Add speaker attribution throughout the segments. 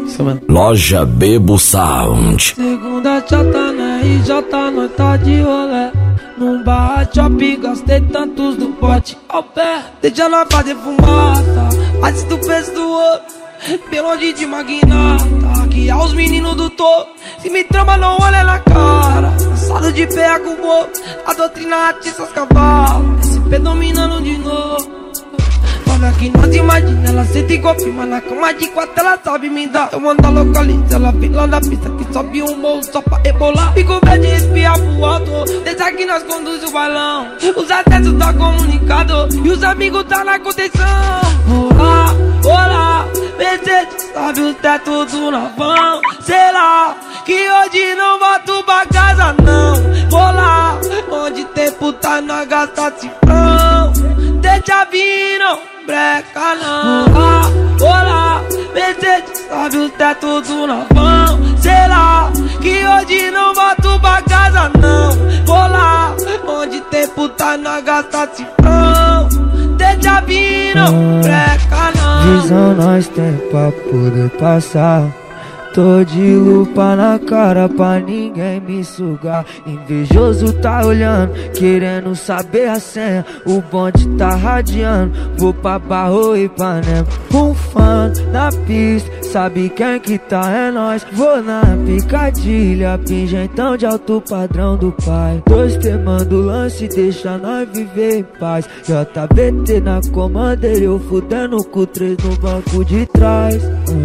Speaker 1: Isso mesmo.
Speaker 2: Loja Bebo Sound.
Speaker 3: Segunda chata na RJ, nós tá de rolé. Num bar shopping, gastei tantos do pote ao pé. Deixa nós fazer fumaça, antes do preço do outro. Bem longe de magnata, que é os meninos do topo. Se me trama, não olha na cara. Cansado de pé com o bobo, a doutrina atiça os cavalos. SP dominando de novo. Olha que nós imagina, ela senta e confirma na cama de quatro, ela sabe me dar. Eu mando a localiza, ela vem lá na pista que sobe um morro só pra rebolar. Fico verde e espiar pro alto, deixa que nós conduz o balão. Os acessos tá comunicado e os amigos tá na contenção. Olá, Mercedes, sabe o teto do navão. Sei lá, que hoje não volto pra casa não. Vou lá, onde tem puta nós gasta cifrão. Deixa vir, não breca não. Olá, Mercedes, sabe o teto do navão. Sei lá, que hoje não volto pra casa não. Vou lá, onde tem puta nós gasta cifrão. Deixa vir, não breca não.
Speaker 4: Visão nós tem pra poder passar. Tô de lupa na cara pra ninguém me sugar. Invejoso tá olhando, querendo saber a senha. O bonde tá radiando, vou pra Barro e Ipanema. Um fã na pista, sabe quem que tá, é nós. Vou na picadilha, pingentão de alto padrão do pai. Dois temando o lance, deixa nós viver em paz. JBT na comandeira, eu fudendo com 3 no banco de trás.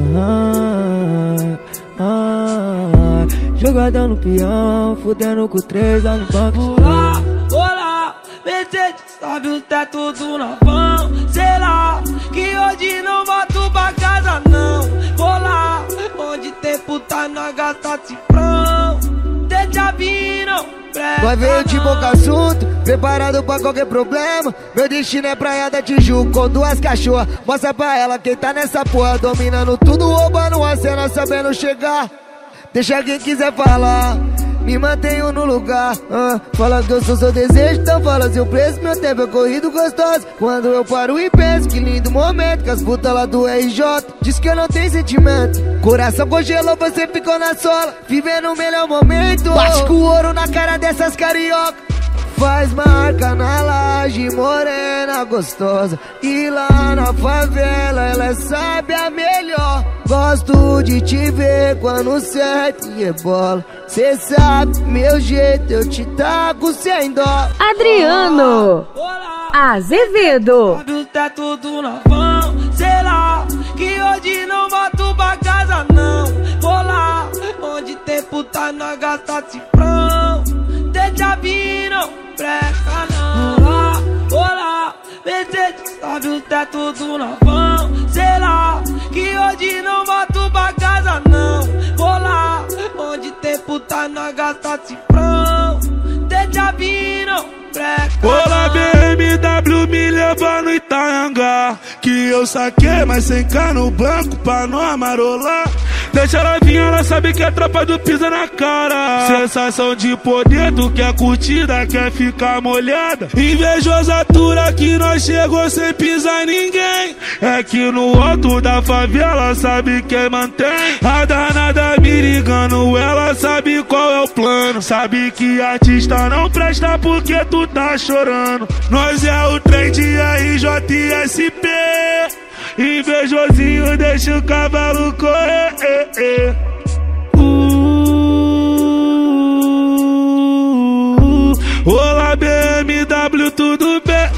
Speaker 4: Jogadão no peão, fudendo com 3 lá no banco.
Speaker 3: Olá, Mercedes, sabe o teto do navão. Sei lá, que hoje não volto pra casa não. Vou lá, onde tem puta nós gasta cifrão. Deixa vir, não breca.
Speaker 4: Vai ver de boca assunto, preparado pra qualquer problema. Meu destino é praia da Tijuca com 2 cachorras. Mostra pra ela quem tá nessa porra, dominando tudo, roubando a cena, sabendo chegar. Deixa quem quiser falar, me mantenho no lugar. Fala que eu sou seu desejo, então fala seu preço. Meu tempo é corrido gostoso. Quando eu paro e penso, que lindo momento. Que as putas lá do RJ diz que eu não tenho sentimento. Coração congelou, você ficou na sola, vivendo o melhor momento. Bate com o ouro na cara dessas carioca. Faz marca na laje, morena gostosa. E lá na favela ela sabe a melhor. Gosto de te ver quando certo e é bola. Cê sabe meu jeito, eu te taco sem dó.
Speaker 5: Adriano Azevedo.
Speaker 3: Sabe o teto do navão. Sei lá, que hoje não volto pra casa não. Vou lá, onde tem puta nós gasta cifrão. Deixa vir, não breca não. Olá, Mercedes, sabe o teto do navão. Sei lá, que hoje não volto pra casa não. Vou lá, onde tem puta nós gasta cifrão. Deixa vir, não breca.
Speaker 6: Olá, BMW me leva no Itanhangá, que eu saquei, mas sem cá no banco pra não amarolar. Deixa ela vir, ela sabe que é tropa do pisa na cara. Sensação de poder, tu quer curtida, quer ficar molhada. Invejosa atura que nós chegou sem pisar ninguém. É que no alto da favela sabe quem mantém. A danada me ligando, ela sabe qual é o plano. Sabe que artista não presta porque tu tá chorando. Nós é o trem de RJSP. Invejosinho deixa o cavalo correr. Olá, BMW, tudo bem?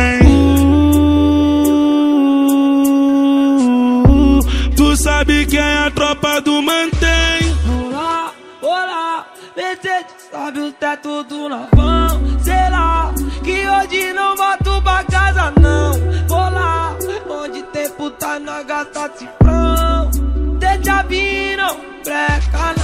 Speaker 6: Tu sabe quem é a tropa do mantém.
Speaker 3: Olá, Mercedes, sabe o teto do navão. Sei lá, que hoje não volto pra casa não. Vou lá, onde tem puta nós gasta cifrão. Deixa vir, não breca não.